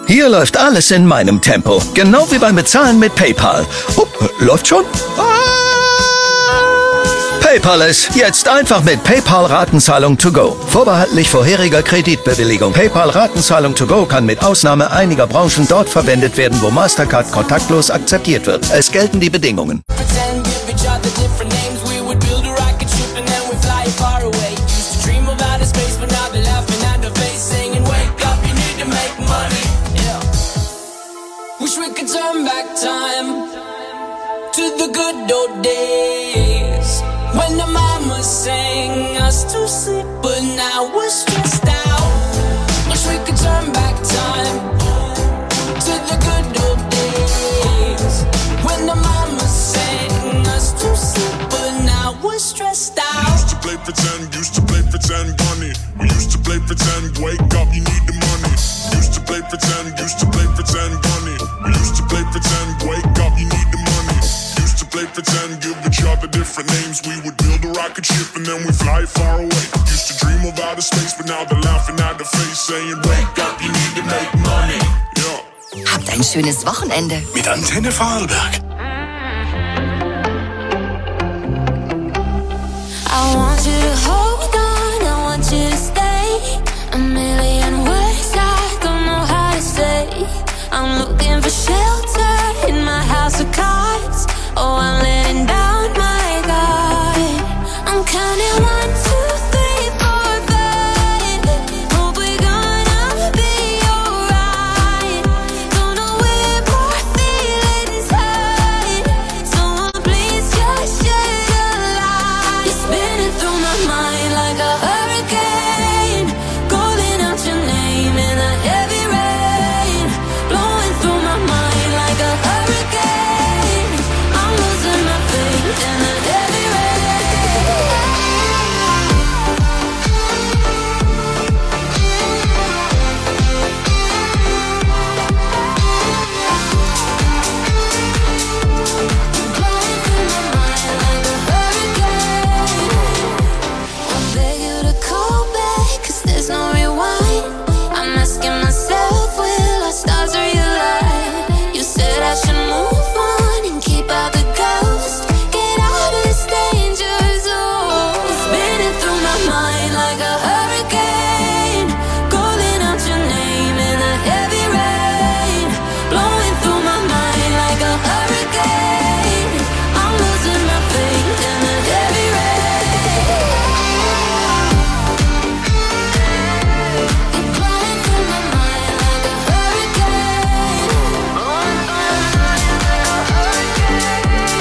Hier läuft alles in meinem Tempo. Genau wie beim Bezahlen mit PayPal. Oh, läuft schon? PayPal jetzt einfach mit PayPal-Ratenzahlung to go. Vorbehaltlich vorheriger Kreditbewilligung. PayPal-Ratenzahlung to go kann mit Ausnahme einiger Branchen dort verwendet werden, wo Mastercard kontaktlos akzeptiert wird. Es gelten die Bedingungen. Turn back time to the good old days when the mama sang us to sleep, but now we're stressed out. Wish we could turn back time to the good old days when the mama sang us to sleep, but now we're stressed out. Used to play pretend, bunny. We used to play pretend, wake up, you need the money. Used to play pretend, bunny. We used to play pretend, wake up, you need the money. Used to play pretend, give each other different names. We would build a rocket ship and then we fly far away. Used to dream of outer space, but now they're laughing at the face, saying, wake up, you need to make money. Yeah. Habt ein schönes Wochenende. Mit Antenne Vorarlberg. I want you to hold on, I want you to stay. A million words I don't know how to say. I'm looking for shelter in my house of cards. Oh, I'm letting down my guard. I'm counting 1, 2, 3, 4, 5. Hope we're gonna be alright. Don't know where more feelings hide. Someone please just shed a light. You're spinning through my mind like a hurricane, calling out your name in the heavy rain, blowing through my mind like a hurricane. I'm losing my faith in the heavy rain. Blowing through my mind like a hurricane. I beg you to call back, 'cause there's no rewind. I'm asking myself, will our stars realign? You said I should move on and keep out the ghost. Get out of this danger zone. It's spinning through my mind like a hurricane, calling out your name in the heavy rain, blowing through my mind like a hurricane. I'm losing my faith in the heavy rain. You're blowing through my mind like a hurricane. Blowing through my mind like a hurricane.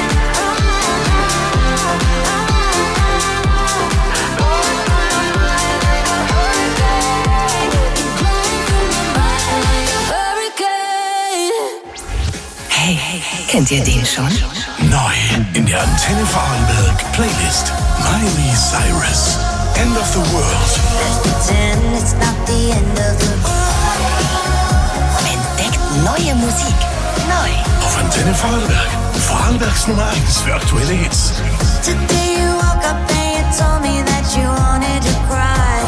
Blowing through my mind like a hurricane. Blowing through my mind like a hurricane. Hey, kennt ihr den schon? Neu in der Antenne Vorarlberg Playlist. Miley Cyrus. End of the World. Pretend it's not the end of the Entdeckt neue Musik. Neu. Auf Antenne Vorarlberg. Vorarlbergs Nummer 1 für aktuelle Hits. Today you woke up and you told me that you wanted to cry.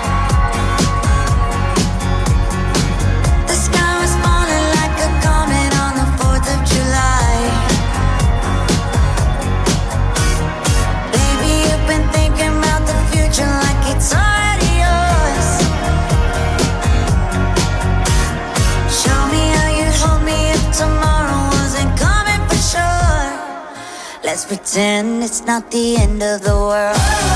The sky responded like a comet on the 4th of July. Baby, you've been thinking about the future like it's already yours. Show me how you'd hold me if tomorrow wasn't coming for sure. Let's pretend it's not the end of the world.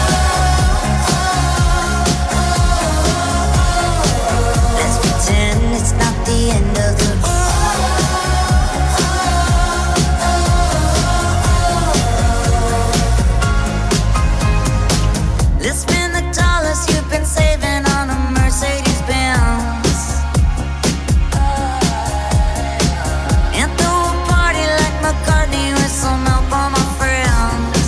Let's pretend it's not the end of the world. Let's spend the dollars you've been saving on a Mercedes Benz and throw a party like McCartney with some help on my friends.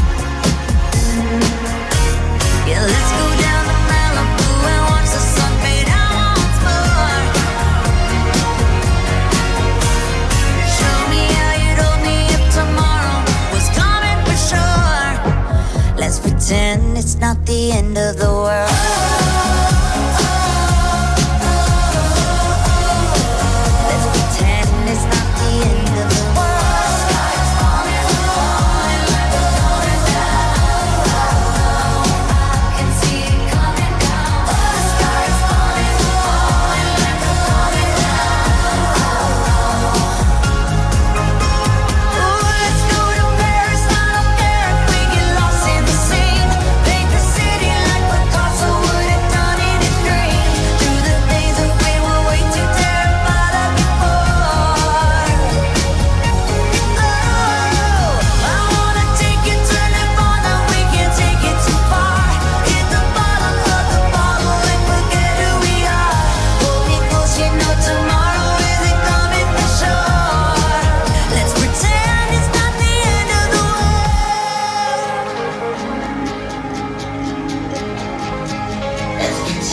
Yeah, let's go down to Malibu and watch the sun fade out once more. Show me how you'd hold me if tomorrow was coming for sure. Let's pretend it's not the end of the world.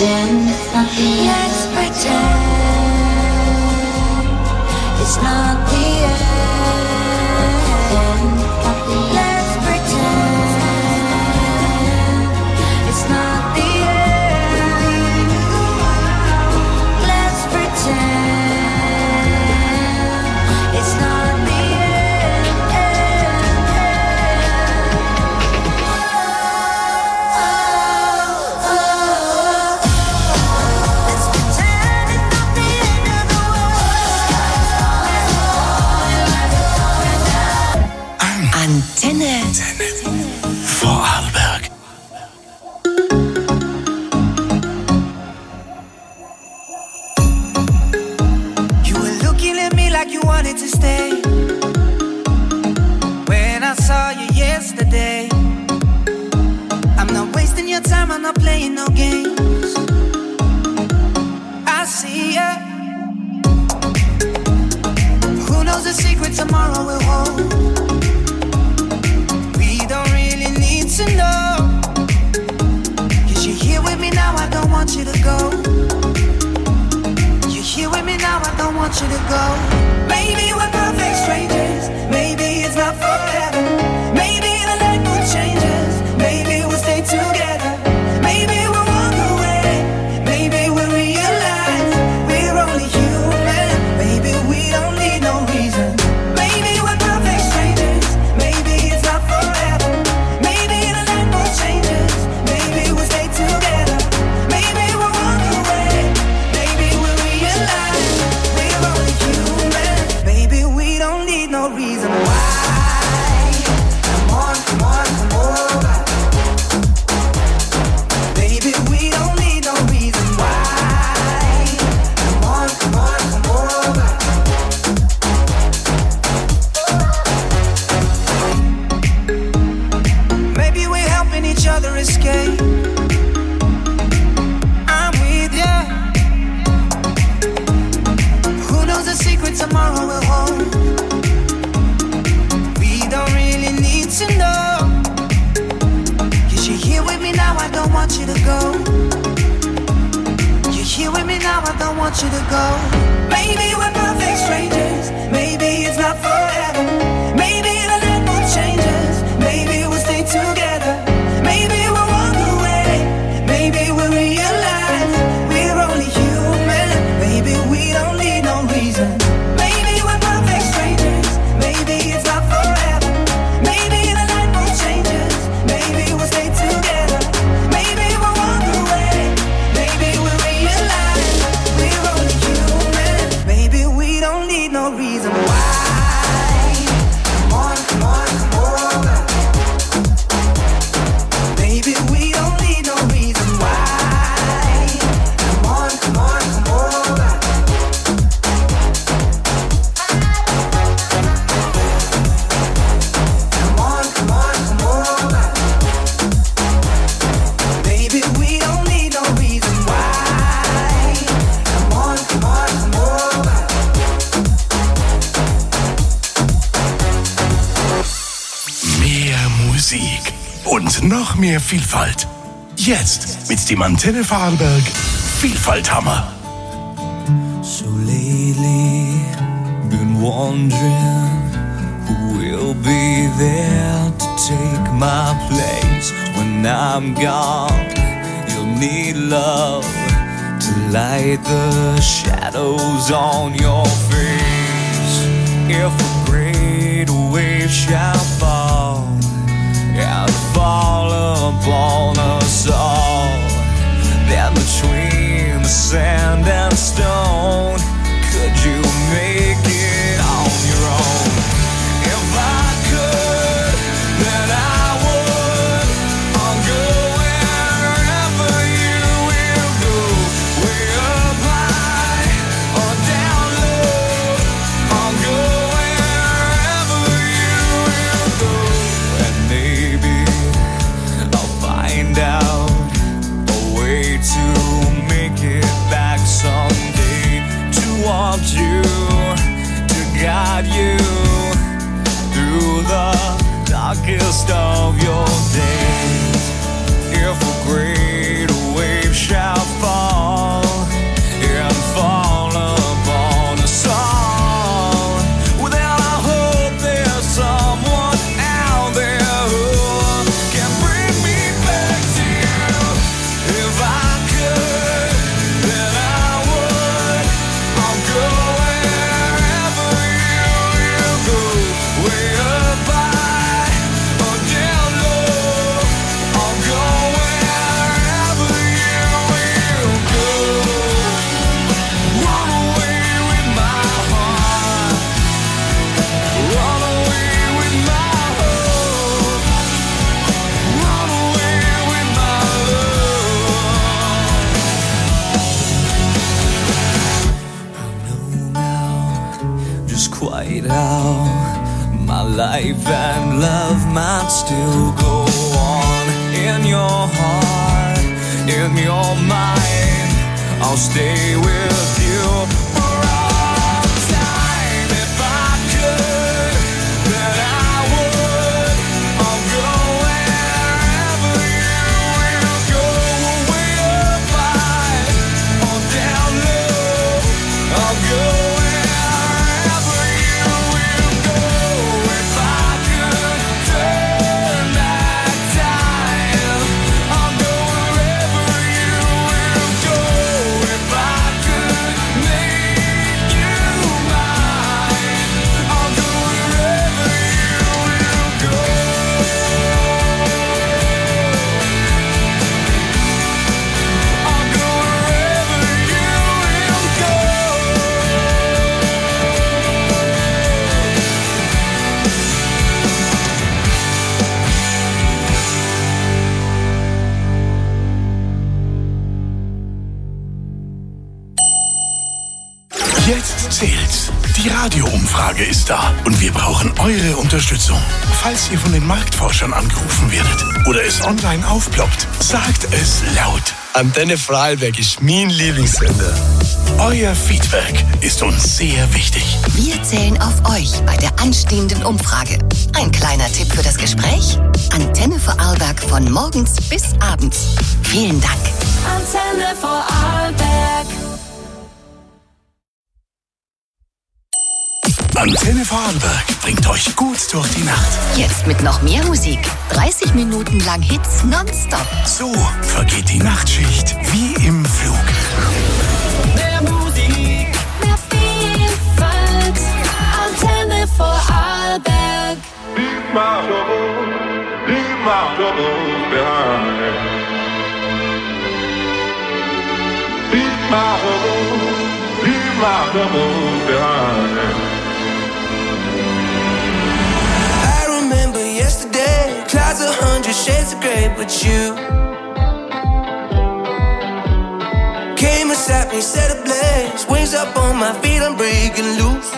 pretend it's not the end. Let's pretend it's not the end. Let's pretend it's not the end. Let's pretend it's not the Antenne Vorarlberg. You were looking at me like you wanted to stay. When I saw you yesterday, I'm not wasting your time, I'm not playing no games. I see ya. Who knows the secret tomorrow will hold? To know, 'cause you're here with me now, I don't want you to go. You're here with me now, I don't want you to go. Maybe we're perfect strangers, maybe it's not forever. Maybe the light will change us, maybe we'll stay together. Maybe we'll walk away, maybe we'll realize we're only human. Maybe we don't need no reason. Maybe we're perfect strangers, maybe it's not forever. No reason why. Come on, come on, come over. Baby, we don't need no reason why. Come on, come on, come over. Maybe we're helping each other escape. I'm with ya. Who knows the secret tomorrow will hold? Don't really need to know, 'cause you're here with me now, I don't want you to go. You're here with me now, I don't want you to go. Maybe we're perfect strangers, maybe it's not forever. Maybe the light will change us, maybe we'll stay together. Maybe we'll walk away, maybe we'll realize we're only human. Maybe we don't need no reason. Maybe we're perfect strangers, maybe it's not forever. Maybe the light will change us, maybe we'll stay together. Maybe we'll walk away, maybe we'll realize we're only human. Maybe we don't need no reason why. Come on, come on, come over. Maybe we don't need no reason why. Come on, come on, come over. Musik und noch mehr Vielfalt. Jetzt mit dem Antenne Vorarlberg Vielfalthammer. So lately, been wondering who will be there to take my place when I'm gone. You'll need love to light the shadows on your face. If a great wave shall fall and fall upon us all, then between the sand and stone, could you make it on your own? If I could, then I would. I'll go wherever you will go, way up high or down low. I'll go wherever you will go. life and love might still go on. In your heart, in your mind, I'll stay with you for all time. If I could, then I would. I'll go wherever you will go, way up high or down low. I'll go wherever you will go. If I could turn back time, I'll go wherever you will go. If I could make you mine, I'll go wherever you will go. I'll go wherever you will go. Jetzt zählt's. Die Radioumfrage ist da und wir brauchen eure Unterstützung. Falls ihr von den Marktforschern angerufen werdet oder es online aufploppt, sagt es laut. Antenne Vorarlberg ist mein Lieblingssender. Euer Feedback ist uns sehr wichtig. Wir zählen auf euch bei der anstehenden Umfrage. Ein kleiner Tipp für das Gespräch? Antenne Vorarlberg von morgens bis abends. Vielen Dank. Antenne Vorarlberg. Antenne Vorarlberg bringt euch gut durch die Nacht. Jetzt mit noch mehr Musik. 30 Minuten lang Hits nonstop. So vergeht die Nachtschicht wie im Flug. Mehr Musik, mehr Vielfalt. Antenne Vorarlberg. Leave my troubles behind. Leave my troubles behind. I remember yesterday, clouds 100 shades of grey, but you came and sat me, set ablaze, wings up on my feet, I'm breaking loose.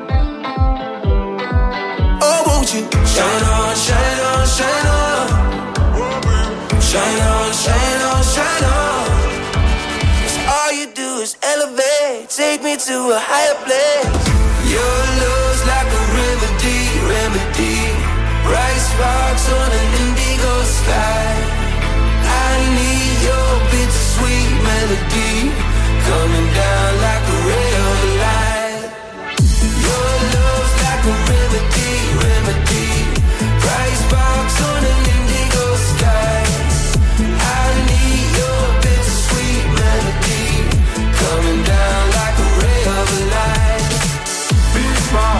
Oh, won't you shine on, shine on, shine on, shine on, shine on, shine on. 'Cause all you do is elevate, take me to a higher place. Your love's like a remedy, remedy. Bright sparks on an indigo sky. I need your bittersweet melody coming down like a ray of light. Your love's like a remedy, remedy. Bright sparks on an indigo sky. I need your bittersweet melody coming down like a ray of light. Leave my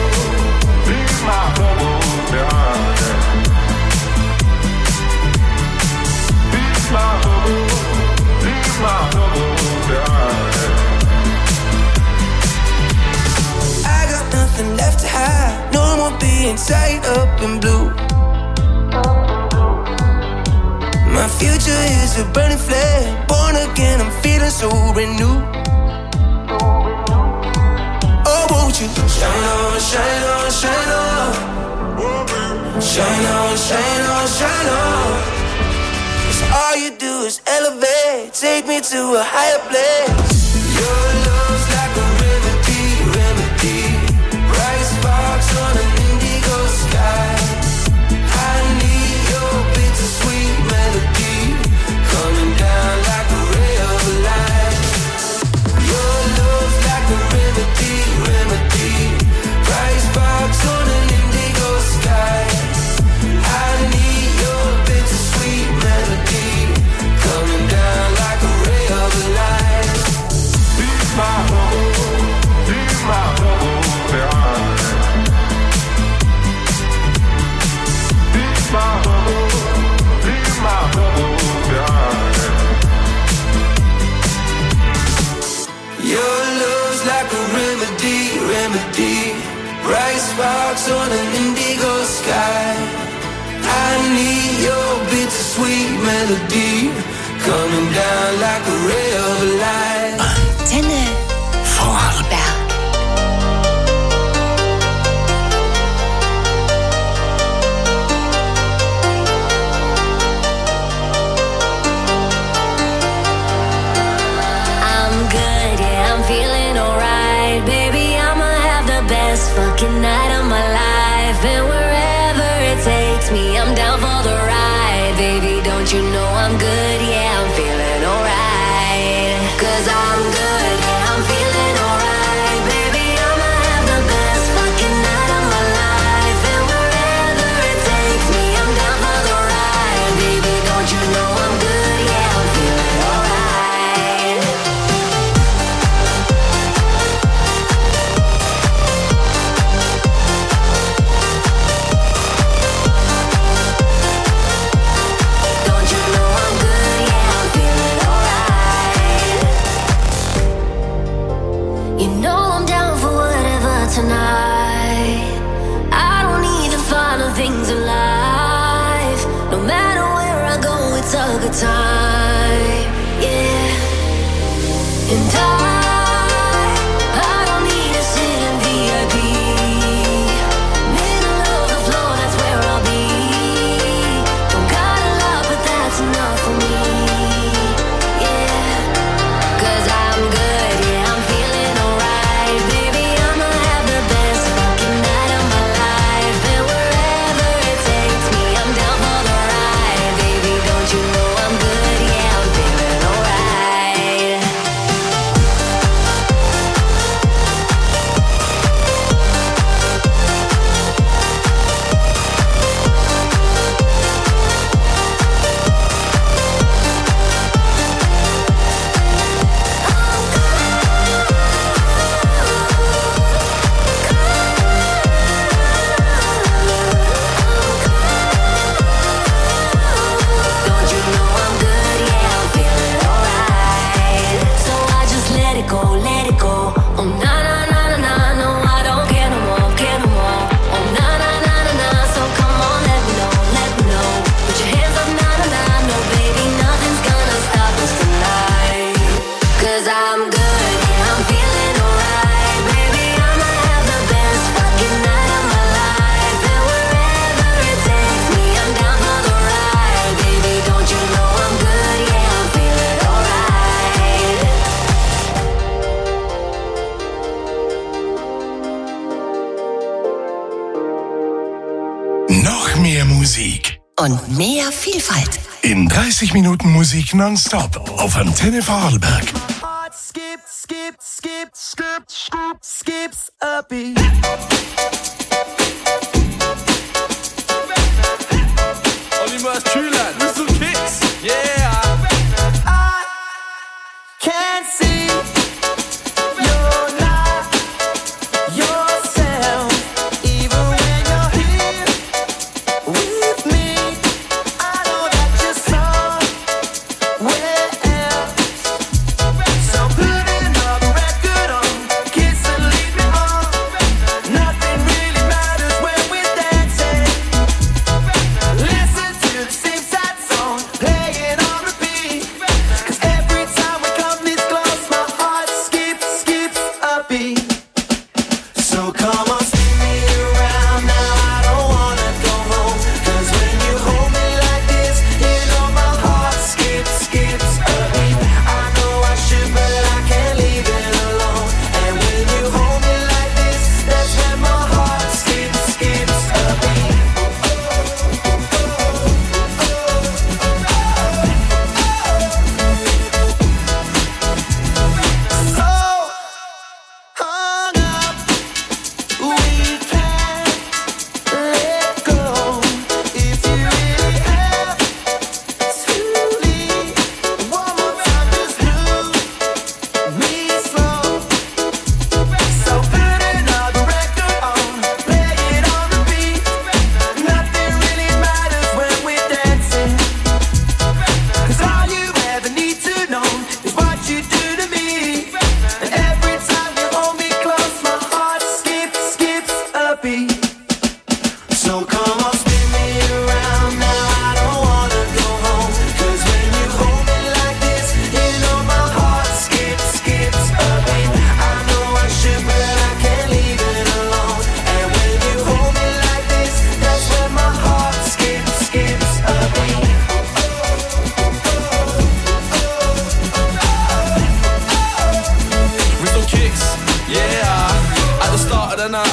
troubles behind. Leave my troubles behind. I got nothing left to hide. No more being tied up in blue. My future is a burning flame. Born again, I'm feeling so renewed. Oh, won't you shine on, shine on, shine on. Shine on, shine on, shine on. 'Cause all you do is elevate, take me to a higher place. Your love's like a remedy, remedy. Bright sparks on an indigo sky. I need your bittersweet melody coming down like a ray of light. Your love's like a remedy, remedy. Bright sparks on an indigo sky. I need your bittersweet melody coming down like a ray of light. Leave my troubles behind. Leave my troubles behind. Your love's like a remedy, remedy. Bright sparks on an indigo sky. I need your bittersweet melody coming down like a ray of light. Antenne Vorarlberg. Don't you know I'm good? Yeah, I'm feeling alright. 'Cause I'm good, yeah, I'm feeling alright. Baby, I'ma have the best fucking night of my life. And wherever it takes me, I'm down for the ride. Baby, don't you know I'm good? Yeah, I'm feeling alright. Don't you know I'm good? Yeah, I'm feeling alright. You know I'm down for whatever tonight. I don't need the final things in life. No matter where I go, it's a good time. Yeah. And I don't need to sit in VIP. Middle of the floor, that's where I'll be. Don't got a lot, but that's enough for me. Yeah. 'Cause I'm good, yeah, I'm feeling alright. Baby, I'ma have the best fucking night of my life. And wherever it takes me, I'm down for the ride. Baby, don't you know I'm good? Yeah, I'm feeling alright. Don't you know I'm good? Yeah, I'm feeling alright. So I just let it go, let it go. Oh na na na na na, no I don't care no more, care no more. Oh na na na na na, so come on, let me know, let me know. Put your hands up, na na na, no baby, nothing's gonna stop us tonight. 'Cause I'm good, yeah, I'm feeling alright. Baby, I'ma have the best fucking night of my life. And wherever it takes me, I'm down for the ride. Baby, don't you know I'm good? Yeah, I'm feeling alright. Noch mehr Musik. Und mehr Vielfalt. In 30 Minuten Musik nonstop auf Antenne Vorarlberg. Heart skip, skip, skip, skip, skip, skips a beat. Oliver Schüler, Whistle Kicks, yeah. I can't see you're not yourself, even when you're here with me. I know that you're somewhere else. So put another record on, kiss and lead me on. Nothing really matters when we're dancing. Listen to the same sad song playing on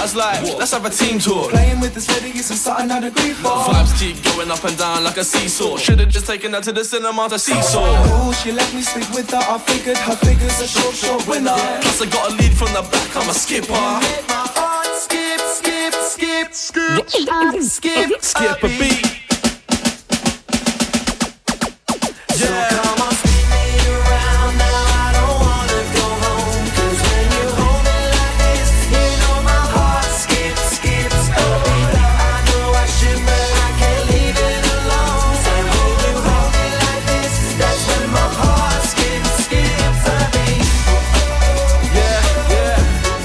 guys like, let's have a team tour. Playing with this lady isn't something I'd agree for. Vibes keep going up and down like a seesaw. Should've just taken her to the cinema to seesaw. Oh, she let me sleep with her. I figured her figure's a short winner. Plus I got a lead from the back, I'm a skipper. Make my heart skip, skip, skip, skip, skip, Skip a beat. So come on, spin me around. Now I don't wanna go home. 'Cause when you hold me like this, you know my heart skips, skips a beat. I know I should, but I can't leave it alone. So when you hold me like this, that's when my heart skips, skips a beat. Yeah, yeah.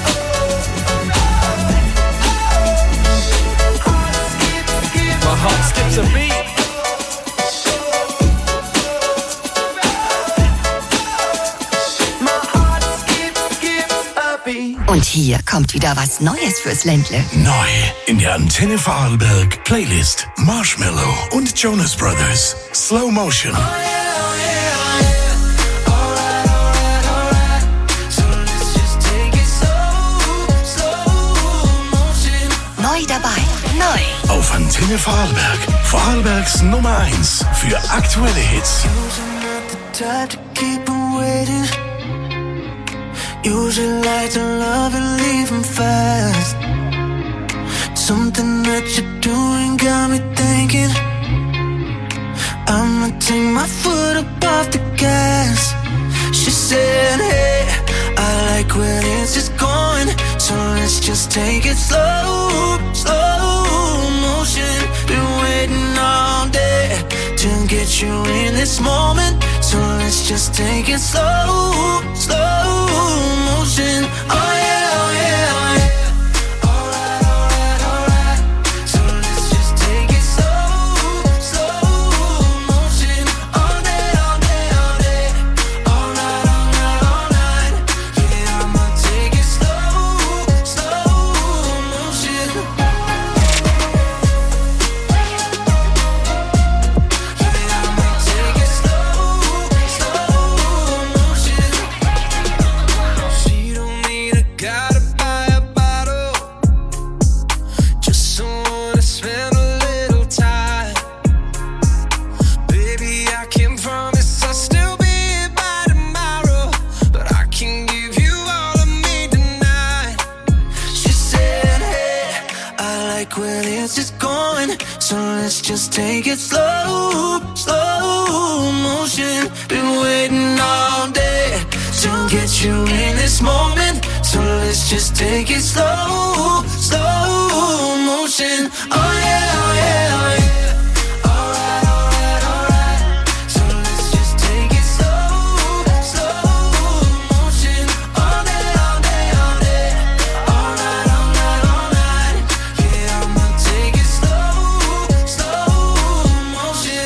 My heart skips a beat. My heart skips, skips a beat. Und hier kommt wieder was Neues fürs Ländle. Neu in der Antenne Vorarlberg Playlist Marshmallow und Jonas Brothers Slow Motion. Neu dabei. Neu. Auf Antenne Vorarlberg. Vorarlbergs Nummer 1 für aktuelle Hits. Time to keep them waiting. Usually like to love and leave them fast. Something that you're doing got me thinking. I'ma take my foot up off the gas. She said, hey, I like where this is going, so let's just take it slow, slow motion. Been waiting all day to get you in this moment, so let's just take it slow, slow motion. Oh yeah, oh yeah, oh yeah. Alright, alright, alright. So let's just take it slow, slow motion. All day, all day, all day. All night, all night, all night. Yeah, I'ma take it slow, slow motion. She don't need a guy to buy a bottle, just someone to spend a little time. Baby, I can promise I'll still be here by tomorrow, but I can give you all of me tonight. She said, hey, I like where this is going, so let's just take it slow, slow motion. Been waiting all day to get you in this moment, so let's just take it slow, slow motion. Oh yeah, oh yeah, oh yeah. Alright, alright, alright. So let's just take it slow, slow motion. All day, all day, all day. All night, all night, all night. Yeah, I'ma take it slow, slow motion.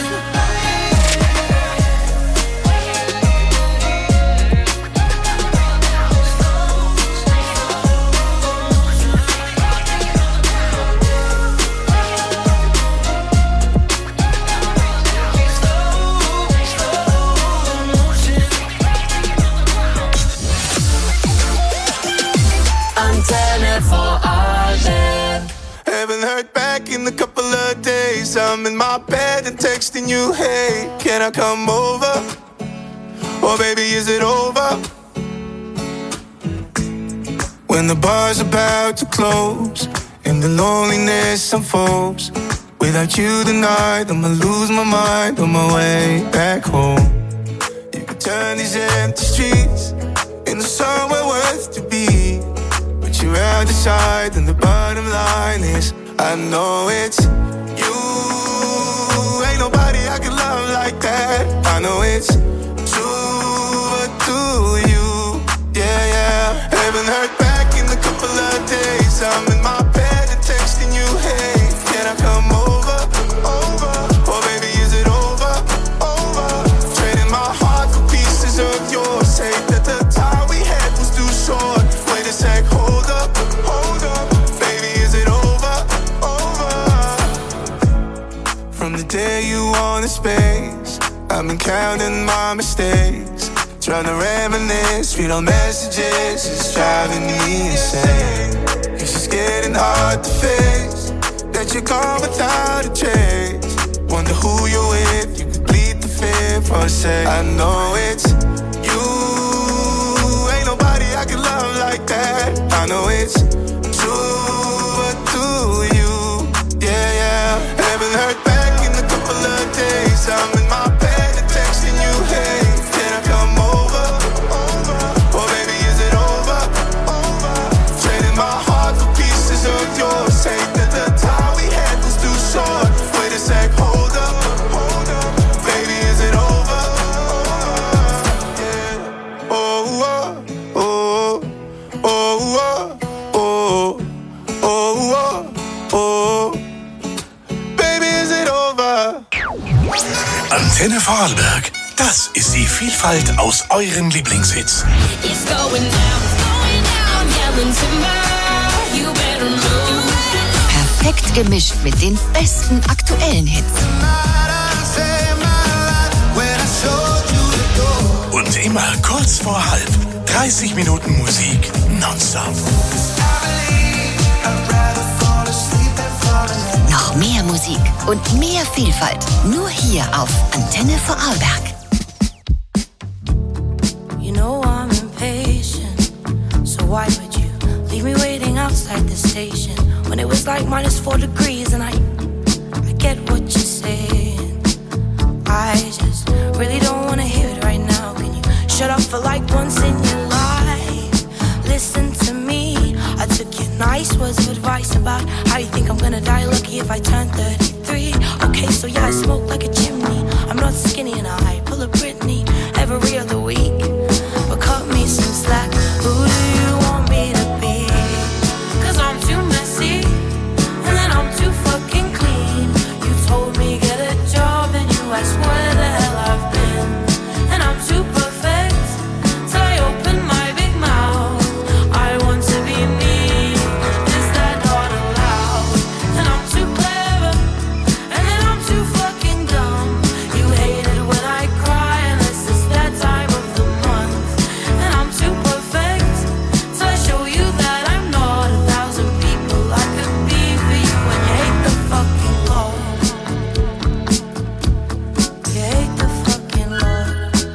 Antenne Vorarlberg. Haven't heard back in a couple of days. I'm in my bed and texting you, hey, can I come over? Or baby, is it over? When the bar's about to close and the loneliness unfolds, without you tonight, I'ma lose my mind on my way back home. You could turn these empty streets into somewhere worth to be, but you're out the side, and the bottom line is I know it's you. Ain't nobody I can love like that. I know it's true, but do you? Yeah, yeah. Haven't heard back in a couple of days. I'm in my bed and texting you, hey, can I come over? Over. Or baby, is it over? Over. Trading my heart for pieces of yours. Say that the time we had was too short. Wait a sec, hold up, hold up. Baby, is it over? Over. From the day you wanted space, I've been counting my mistakes, trying to reminisce, read all messages, it's driving me insane. It's just getting hard to face that you're gone without a trace. Wonder who you're with, you could bleed the fear for a sec. I know it's you, ain't nobody I can love like that. I know it's true, but do you? Yeah, yeah. Haven't heard back in a couple of days. I'm in my bed and texting you, hey, can I come over? Or maybe is it over? Trading my heart for pieces of yours. Say that the time we had was too short. Wait a sec, hold up. Baby, is it over? Yeah. Oh, oh, oh, oh, oh, oh, oh. Baby, is it over? Antenne Vorarlberg. Das ist die Vielfalt aus euren Lieblingshits. It's going down, yelling timber. You better move. Perfekt gemischt mit den besten aktuellen Hits. Und immer kurz vor halb. 30 Minuten Musik nonstop. Noch mehr Musik und mehr Vielfalt. Nur hier auf Antenne Vorarlberg. You know I'm impatient, so why would you leave me waiting outside the station when it was like -4 degrees? And I get what you're saying. I just really don't wanna hear it right now. Can you shut up for like once in your life? Listen to me. I took your nice words of advice about how you think I'm gonna die lucky if I turn 33. Okay, so yeah, I smoke like a chimney. I'm not skinny and I pull a Britney every other week. But cut me some slack. Who do you want me to be? 'Cause I'm too messy and then I'm too fucking clean. You told me get a job and you asked where the hell I've been. And I'm too perfect till I open my big mouth. I want to be me. Is that not allowed? And I'm too clever and then I'm too fucking dumb. You hate it when I cry unless it's that time of the month. And I'm too perfect till I show you that I'm not 1,000 people I could be for you. And you hate the fucking Lord. You hate the fucking Lord.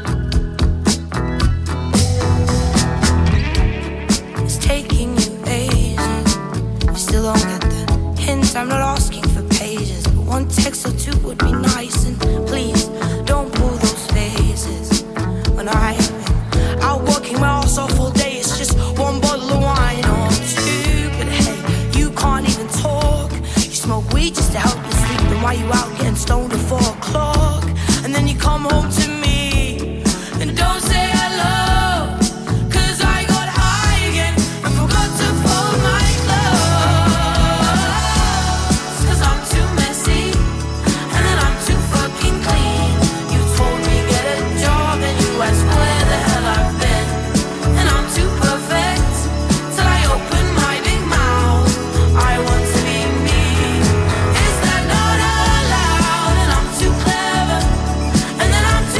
It's taking you ages. You still don't get the hint. I'm not asking for pages, but one text or two would be nice. And please don't pull those faces when I've been out working my ass off all day. It's just one bottle of wine or two. But hey, you can't even talk. You smoke weed just to help you sleep. Then why you out getting stoned at 4 o'clock? And then you come home to me and don't say hello. 'Cause I got high again and forgot to fold my clothes. 'Cause I'm too messy and then I'm too fucking clean. You told me get a job and you asked where the hell I've been. And I'm too perfect till I open my big mouth. I want to be me. Is that not allowed? And I'm too clever and then I'm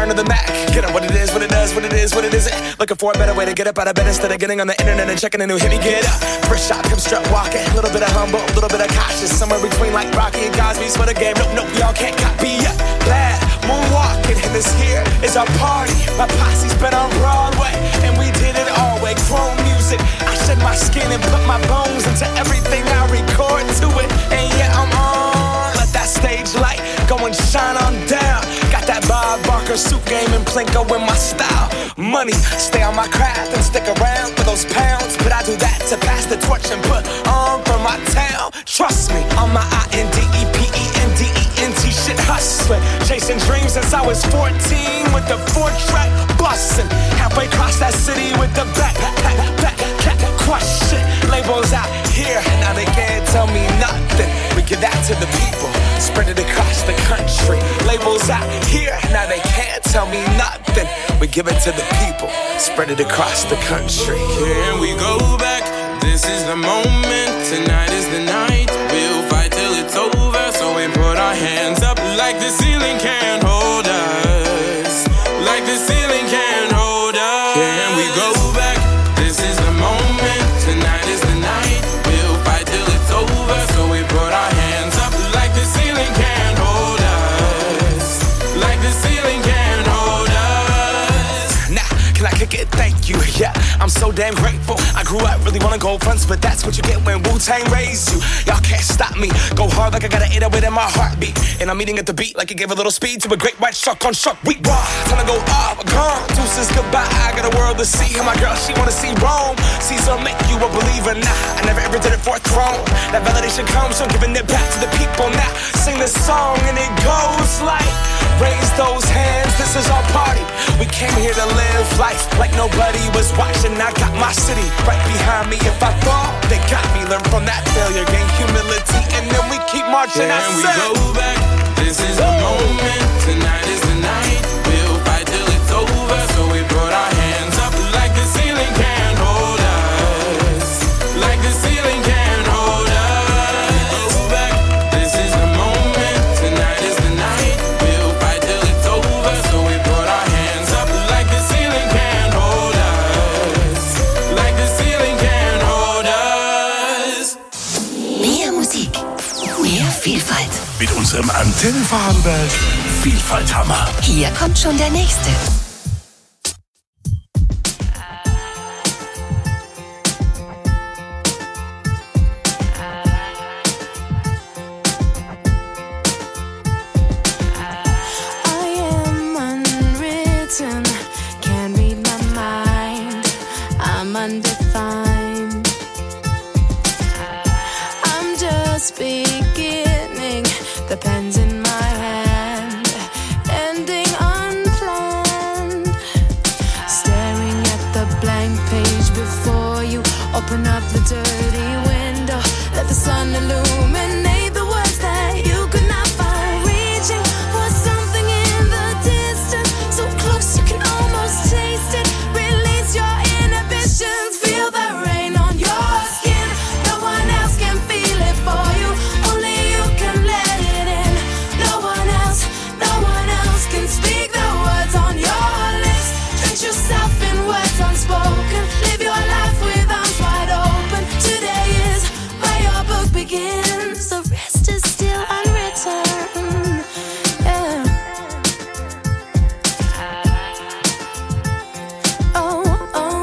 return to the Mac. Get up what it is, what it does, what it is, what it isn't. Looking for a better way to get up out of bed instead of getting on the internet and checking a new hit. Me get up, first shot, come strut walking. A little bit of humble, a little bit of cautious. Somewhere between like Rocky and Cosby's for the game. Nope, y'all can't copy yet. Glad moonwalking, and this here is our party. My posse's been on Broadway, and we did it all way. Chrome music, I shed my skin and put my bones into everything I record to it. And yeah, I'm on. Let that stage light go and shine on down. Got that Bob Barker suit game and Plinko in my style. Money, stay on my craft and stick around for those pounds. But I do that to pass the torch and put on for my town. Trust me, on my INDEPENDENT shit hustling. Chasing dreams since I was 14 with the 4-track bustin'. Halfway across that city with the back question. Labels out here, now they can't tell me nothing. We give that to the people, spread it across the country. Labels out here, now they can't tell me nothing. We give it to the people, spread it across the country. Here we go back, this is the moment, tonight is the night. We'll fight till it's over, so we put our hands up like the ceiling can't hold us. Like the ceiling can't hold us. Here we go back, this is the moment, tonight is the night. We'll fight till it's over, so we put our hands up like the ceiling can't hold us. Like the ceiling can't hold us. Nah, can I kick it? Thank you, yeah, I'm so damn grateful. I grew up really wanna go fronts, but that's what you get when Wu-Tang raised you. Y'all can't stop me, go hard like I got an 808 in my heartbeat. And I'm eating at the beat like it gave a little speed to a great white shark on Shark Week. Raw, time to go off, gone, deuces goodbye. I got a world to see, and my girl, she wanna see Rome. Caesar make you a believer, nah, I never ever did it for a throne. That validation comes from giving it back to the people. Now, sing this song and it goes like, raise those hands, this is our party. We came here to live life like nobody was watching. I got my city right behind me. If I fall, they got me. Learn from that failure, gain humility, and then we keep marching. And we go back, this is the moment, tonight is the night. We'll fight till it's over, so we put our hands up like the ceiling can't hold us. Like the ceiling can't hold us. Go back, this is the moment, tonight is the night. We'll fight till it's over, so we put our hands up like the ceiling can't hold us. Like the ceiling can't hold us. Mehr Musik, mehr Vielfalt. Mit unserem Antenne Vorarlberg Vielfalthammer. Hier kommt schon der nächste. Beginning, the pen's in my hand, ending unplanned. Staring at the blank page before you, open up the dirty window, let the sun illuminate the words that you could not find. Reaching for something in the distance, so close you can almost taste it. Release your inhibitions, feel the rain on your skin. No one else can feel it for you. Speak the words on your lips. Drench yourself in words unspoken. Live your life with arms wide open. Today is where your book begins. The rest is still unwritten. Yeah. Oh.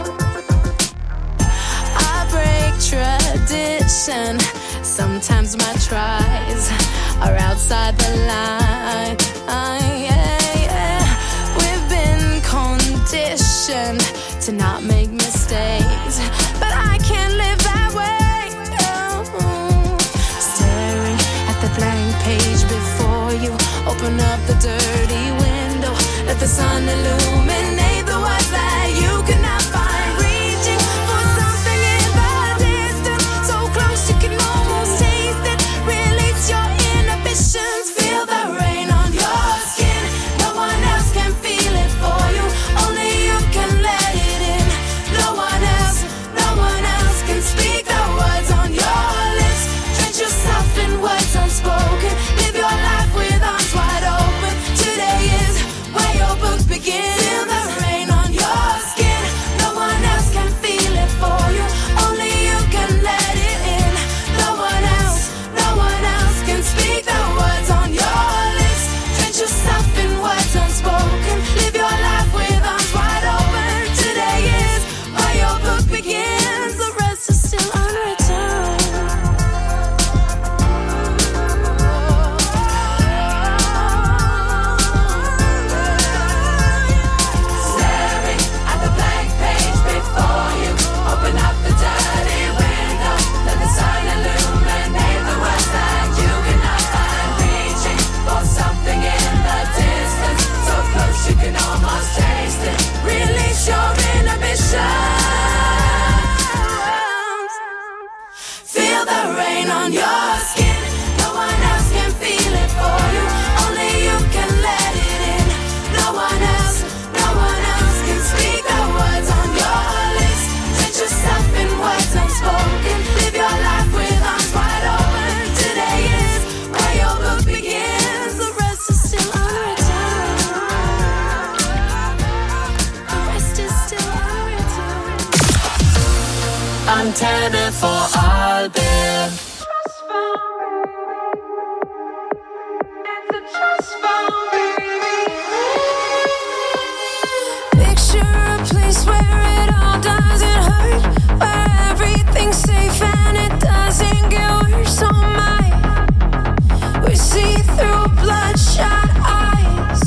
I break tradition. Sometimes my tries are outside the line. We've been conditioned to not make mistakes, but I can't live that way. Oh. Staring at the blank page before you, open up the dirty window, let the sun illuminate the words that you could not find. Reaching for something in the distance, so close you can almost taste it. Release your inhibitions, feel the rain on your skin. No one else can feel it for you, only you can let it in. No one else can speak the words on your lips. Drench yourself in words unspoken. Live your life with arms wide open. Today is where your Antenne Vorarlberg. Picture a place where it all doesn't hurt, where everything's safe and it doesn't get worse. Oh my, we see through bloodshot eyes.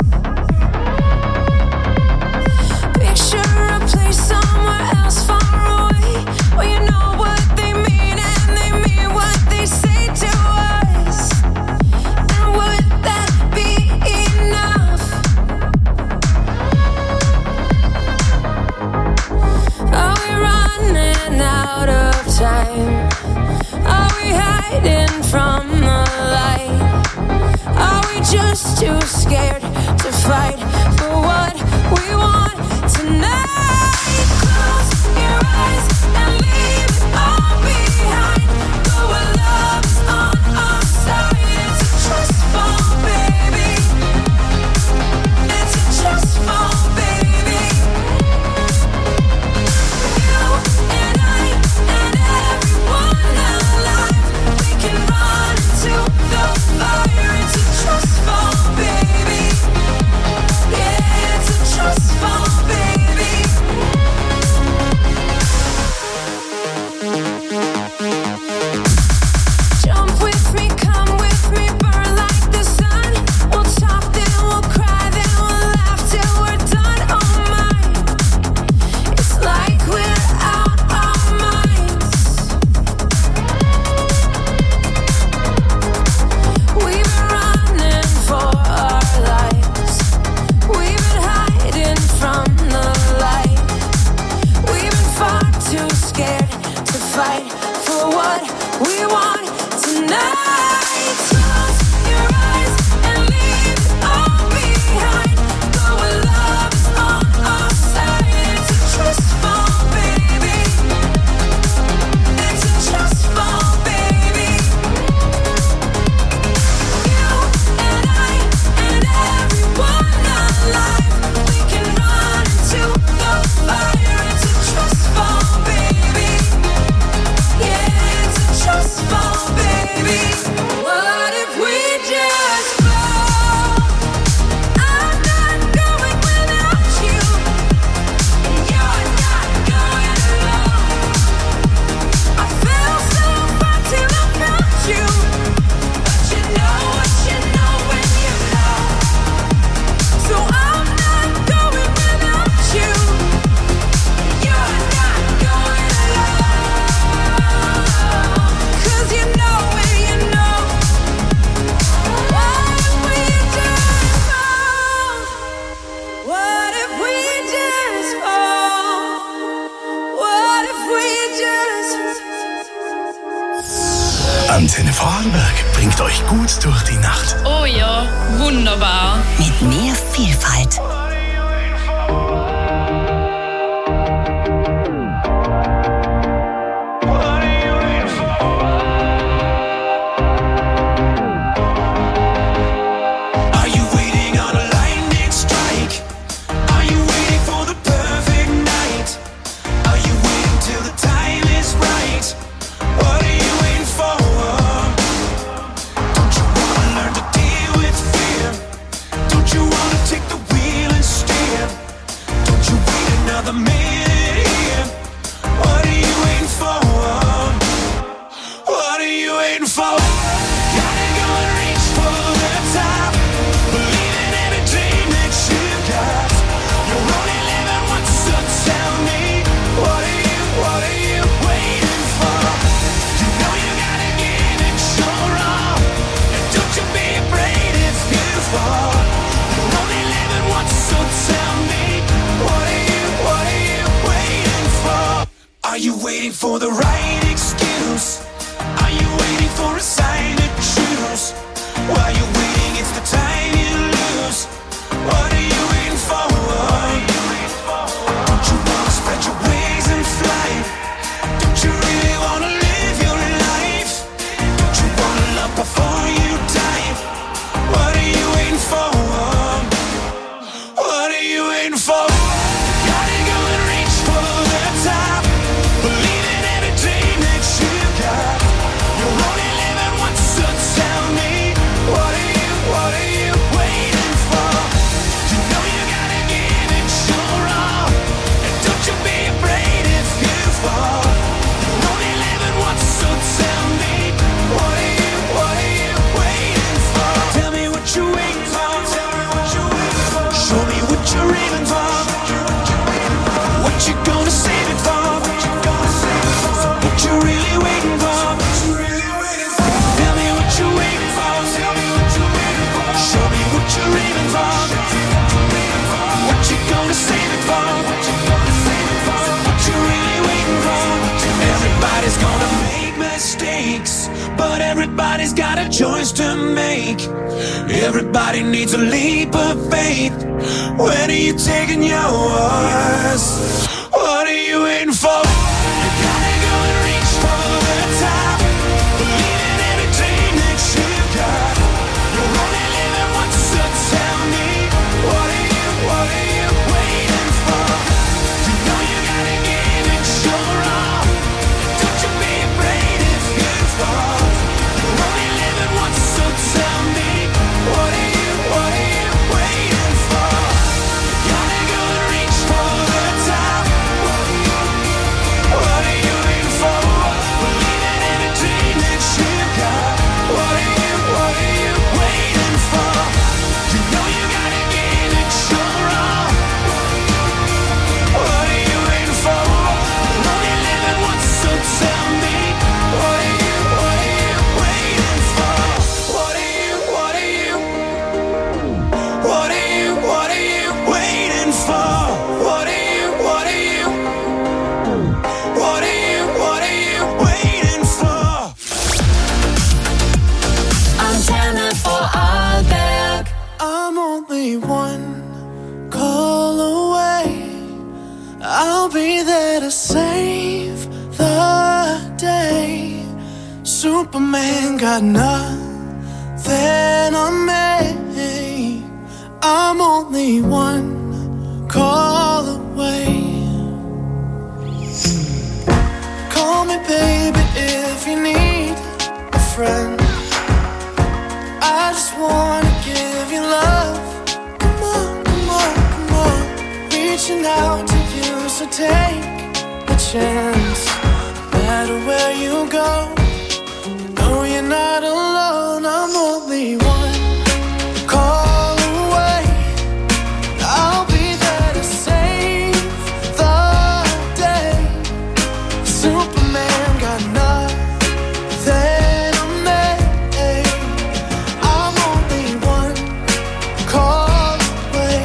Picture a place somewhere else far away, where you know what they mean and they mean what they say to us. And would that be enough? Are we running out of time? Are we hiding from the light? Are we just too scared to fight for what we want tonight? Close your eyes and leave it all behind. Go where love's on our side. It's a trust fall, baby. It's a trust fall, baby. You and I and everyone alive, we can run into the fire. It's a trust fall, baby. Yeah, it's a trust fall, baby. Jump with me, come with me, burn like the sun. We'll talk, then we'll cry, then we'll laugh till we're done. Oh my, it's like we're out our minds. We've been running for our lives. We've been hiding from the light. We've been far too scared to fight for what we want tonight. Close your eyes and leave it all behind. Go where love is on our side. It's a trust fall, baby. It's a trust fall, baby. You and I and everyone alive, we can run into the fire. It's a trust fall, baby. Yeah, it's a trust fall, baby. What if we just fall? I'm not going without you, and you're not going alone. I fell so far till I found you, but you know what you know when you know. So I'm not going without you, and you're not going alone. 'Cause you know when you know. What if we just fall? What if we just fall? What if we just Antenne Vorarlberg bringt euch gut durch die Nacht. Oh ja, wunderbar. Mit mehr Vielfalt. Are you waiting on a lightning strike? Are you waiting for the perfect night? Are you waiting till the time is right? What are you waiting for? Don't you wanna learn to deal with fear? Don't you wanna take the wheel and steer? Don't you wait another minute here? What are you waiting for? What are you waiting for? Gotta go and reach for the top. Believe in every dream that you got. You're only living once, so tell me, what are you waiting for? You know you gotta give it your all, and don't you be afraid if you fall. You're only living once, so tell me, what are you waiting for? Are you waiting for the right excuse? Are you waiting for a sign to choose? While you're waiting, it's the time you lose. What are you waiting for? Don't you wanna spread your wings and fly? Don't you really wanna live your life? Don't you wanna love before you die? What are you waiting for? What are you waiting for? Gotta go and reach for the top. Believe in it. you're even for? What you gonna save it for? What you really waiting for? Tell me what you're waiting for. Show me what you're aiming for. What you gonna save it for? What you really waiting for? Everybody's gonna make mistakes, but everybody's got a choice to make. Everybody needs a leap of faith. When are you taking yours? What are you waiting for? You gotta go and reach for the top. Believe in every dream that you've got. You're only living once, so tell me, what are you waiting for? You know you gotta give it your all. Don't you be afraid if you fall. You're only living once, so tell me, what are you waiting for? You gotta go and reach for the top. What are you waiting for? Believe in every dream that you got. What are you waiting for? You know you gotta give it your all. What are you waiting for? You're only living once, so tell me, what are you waiting for? What are you waiting for? What are you waiting for? Antenne Vorarlberg. I'm only one call away. I'll be there to save the day. Superman got nothing on me. I'm only one call away. Call me baby if you need a friend. I just wanna give you love. Come on, come on, come on. Reaching out to you, so take a chance. No matter where you go, no, you're not alone. I'm only one call away. I'll be there to save the day. Superman got nothing on me. I'm only one call away.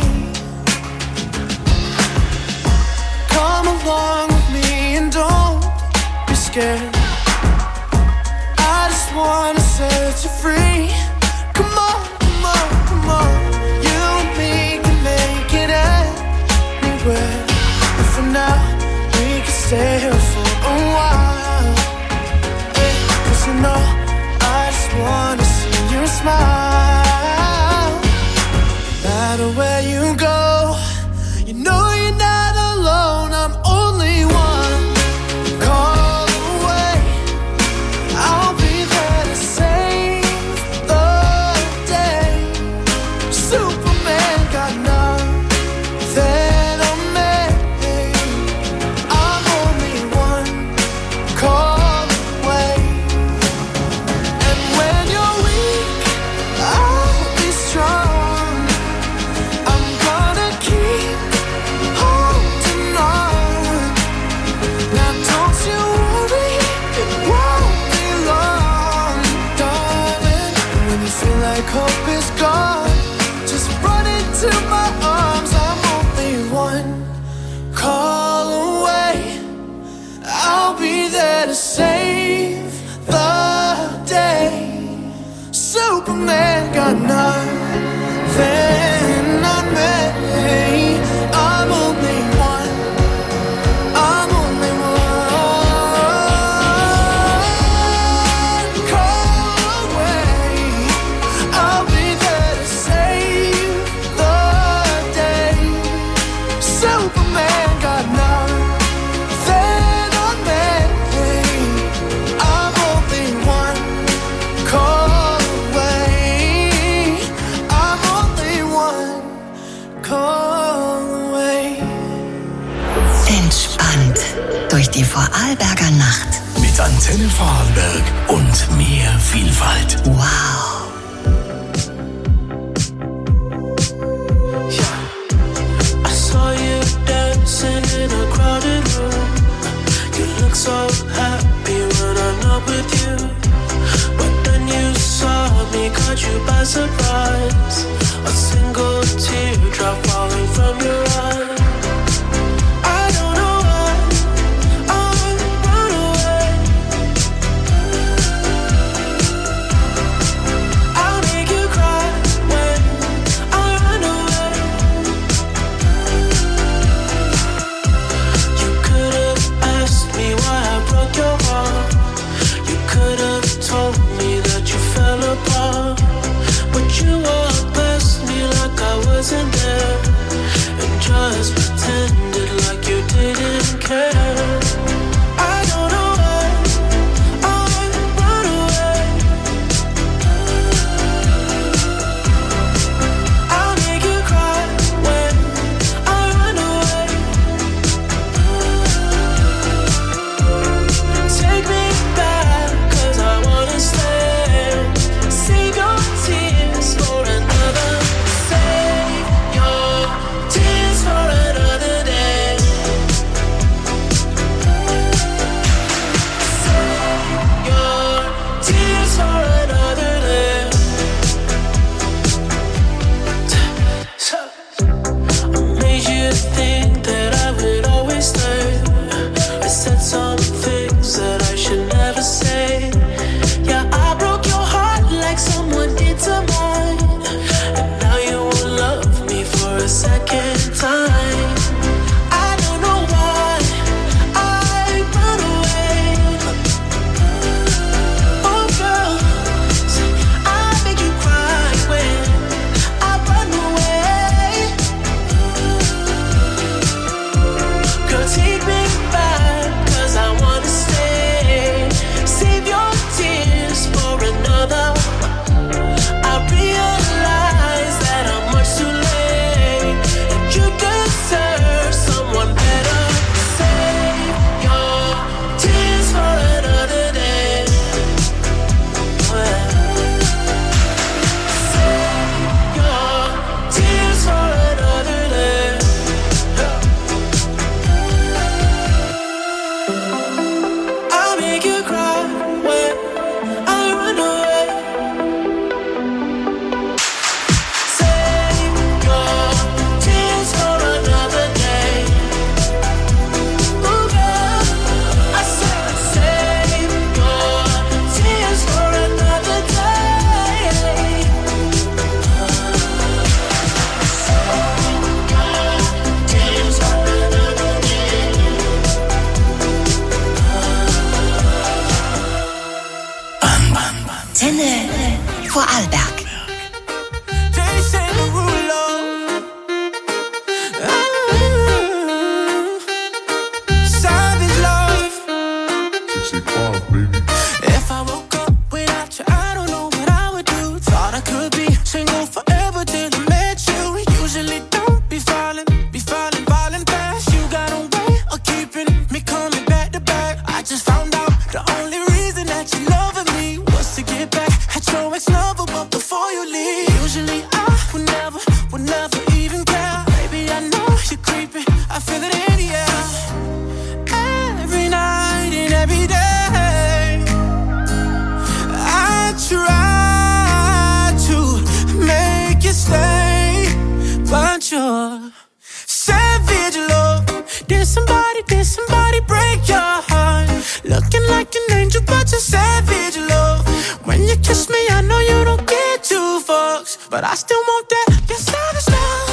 Come along with me and don't be scared. I just wanna set you free. Come on, come on, come on. You and me can make it anywhere. But for now, we can stay here for a while. Yeah, 'cause you know, I just wanna see you smile. No matter where you go, you know you're not alone. I'm only one call away. I'll be there to save the day. Superman got nothing on me. I'm only one call away. And when you're weak, I'll be strong. I'm gonna keep holding on. Now don't you worry, it won't be long, darling. And when you feel like hope is gone, just run into my arms. I'm only one call away. I'll be there to save the day. Superman got nothing on me. I'm only one. I'm only one call away. I'll be there to save the day. Superman got nothing on me. I'm only one call away. I'm only one call away. Entspannt durch die Vorarlberger Nacht. Mit Antenne Vorarlberg und mehr Vielfalt. Wow. think that I would always learn. I said some things that I should never say. Yeah, I broke your heart like someone did to mine. And now you won't love me for a second time. I don't know why I run away. Oh girl, I make you cry when I run away. Girl, take me back, 'cause I wanna stay. Save your tears for another. I realize that I'm much too late, and you deserve someone better. Save your tears for another day. Save your tears for another day. I'll make you cry when I run away. Save your tears for another day. Ooh, girl, I said save your tears for another day. Tears for another day. Tenne Vorarlberg. Jason Derulo. Savage love. 65, baby. If I woke up without you, I don't know what I would do. Thought I could be single forever till I met you. Usually don't be falling fast. You got a way of keeping me coming back to back. I just found out the only reason that you loving me was to get back at your ex-lover, but before you leave. Usually I would never even care. Baby, I know you're creeping, I feel it in the air. Every night and every day I try to make you stay, but you're savage love. Did somebody break your heart? Looking like an angel, but you're savage love. When you kiss me, I know you don't get two fucks, but I still want that. You're savage love.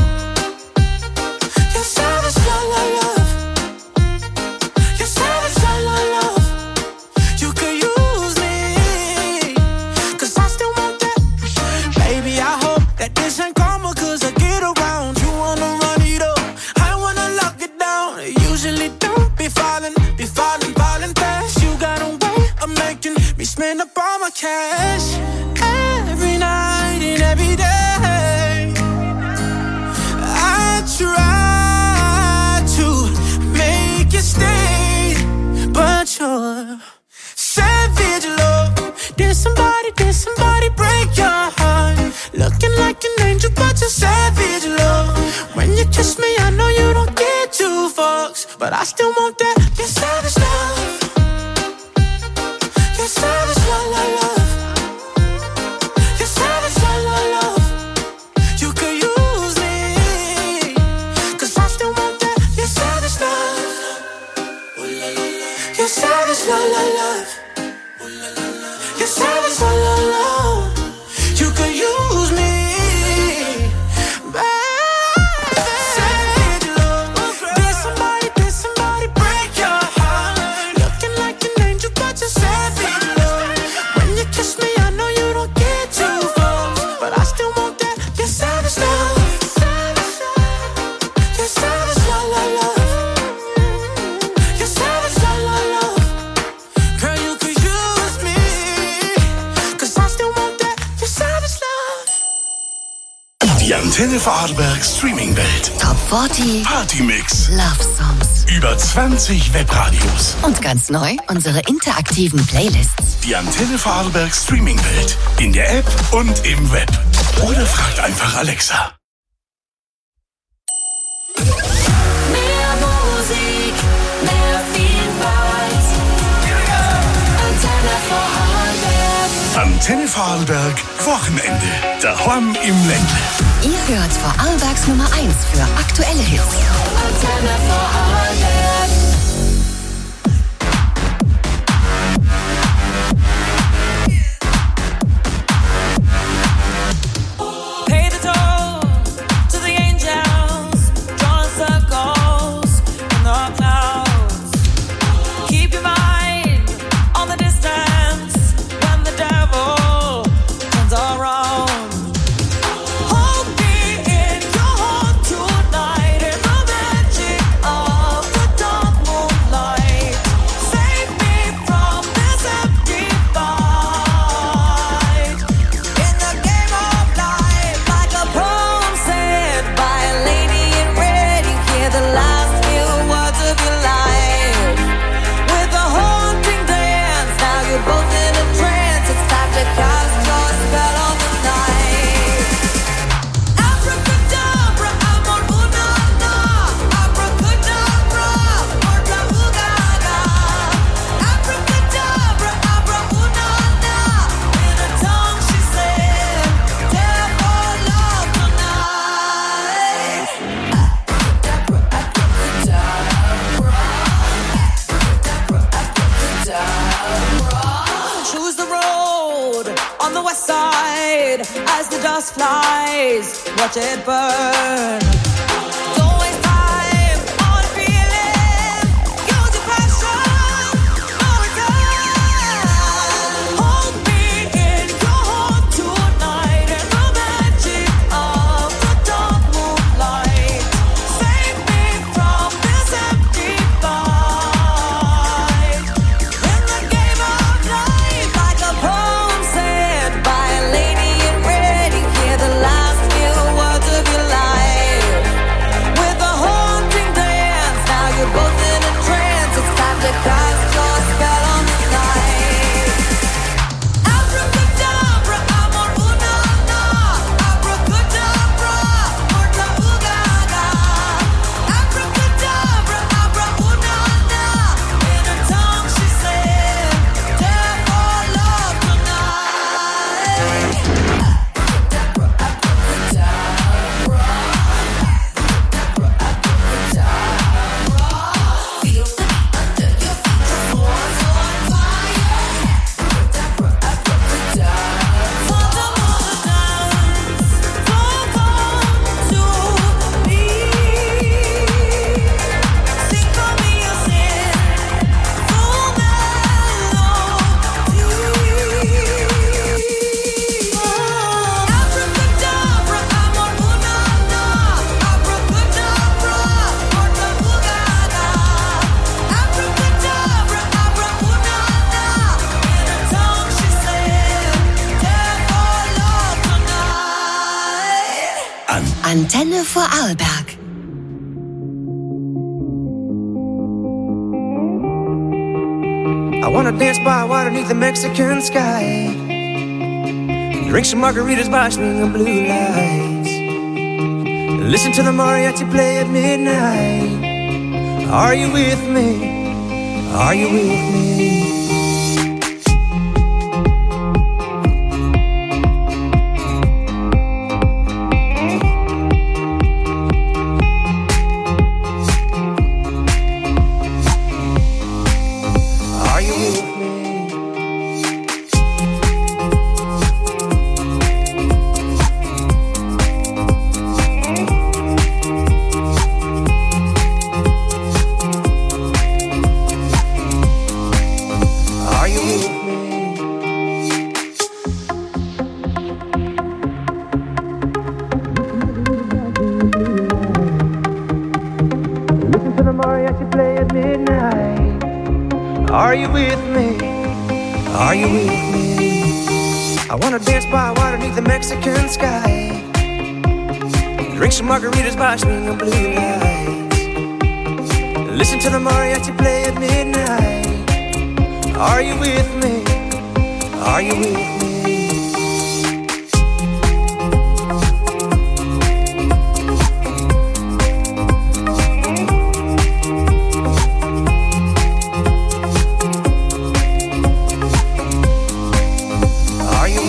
You're savage love, love, love. You're savage love, love, love. You could use me, 'cause I still want that. Baby, I hope that this ain't karma, 'cause I get around. You wanna run it up, I wanna lock it down. Usually don't be falling fast. You got a way of making me spend up all my cash. Every night and every day I try to make you stay, but you're savage love. Did somebody break your heart? Looking like an angel, but you're savage love. When you kiss me, I know you don't get two fucks, but I still want that. You're savage love. You're savage love, love, love. You're savage love, love, love. You could use me, 'cause I still want that. You're savage love. You're savage love, love, love. You're savage love, love, love. You could use me, baby. Savage love. Did somebody break your heart? Looking like an angel, but you're savage love. When you kiss me, I know you don't get two fucks, but I still want that. You're savage love. You're savage love, love, love. You're savage love, love, love. Girl, you could use me, 'cause I still want that. You're savage love. Die Antenne Vorarlberg Streaming-Welt. Top 40 Partymix. Love Songs. Über 20 Webradios. Und ganz neu unsere interaktiven Playlists. Die Antenne Vorarlberg Streaming-Welt. In der App und im Web. Oder fragt einfach Alexa. Mehr Musik, mehr Vielfalt. Antenne Vorarlberg. Antenne Vorarlberg Wochenende. Daheim im Ländle. Ihr hört Vorarlbergs Nummer 1 für aktuelle Hits. Antenne Vorarlberg. Pay the toll to the angels, drawing circles in the clouds. Keep your mind on the distance when the devil turns around. Hold me in your heart tonight in the magic of the dark moonlight. Save me from this empty fight. In the game of life, like a poem said by a lady in red, you hear the last few words of your life. With a haunting dance, now you're both in a trance. It's time to cast your spell on the night. Abracadabra, amor una na. Abracadabra, morta ugaga. Abracadabra, abra una na. In a tongue she said, devil love tonight. Choose the road on the west side as the dust flies. Watch it burn. Don't waste time on a feeling. Use your passion. No return. Hold me in your heart tonight in the magic of the dark moonlight. Save me from this empty fight. In the game of life, like a poem said by a lady in red, you hear the last few words of your life. With a haunting dance, now you're both in a trance. It's time to cast your spell on the night. Abracadabra, amor una na. Abracadabra, morta ugaga. Abracadabra, abra una na. In her tongue she said, devil love tonight. Feel the under your feet, the floor's on fire. For the more dance, don't come to me. Sing for me your sin, full melody. Abracadabra, amor una na. Abracadabra, morta ugaga. Abracadabra, abra una na. In her tongue she said, devil love tonight. Antenne Vorarlberg. I wanna dance by water beneath the Mexican sky. Drink some margaritas by swinging blue lights. Listen to the mariachi play at midnight. Are you with me? Are you with me? Are you with me? Are you with me? Listen to the mariachi play at midnight. Are you with me? Are you with me? I wanna dance by water beneath the Mexican sky. Drink some margaritas by swinging blue lights. Listen to the mariachi play at midnight. Are you with me? Are you with me? Are you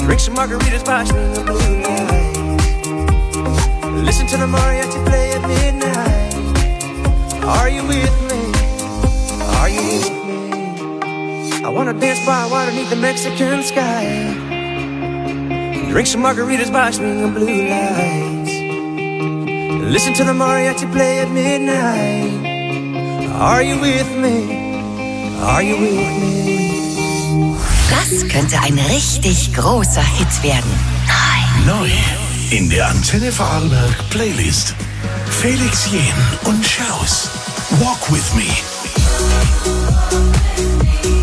Drink some margaritas by swinging blue lights. Listen to the mariachi play at midnight. Are you with me? Are you with me? I wanna dance by water beneath the Mexican sky. Drink some margaritas by swinging blue lights. Listen to the mariachi play at midnight. Are you with me? Are you with me? Das könnte ein richtig großer Hit werden. Neu in der Antenne Vorarlberg Playlist. Felix Jähn und Schaus. Walk with me.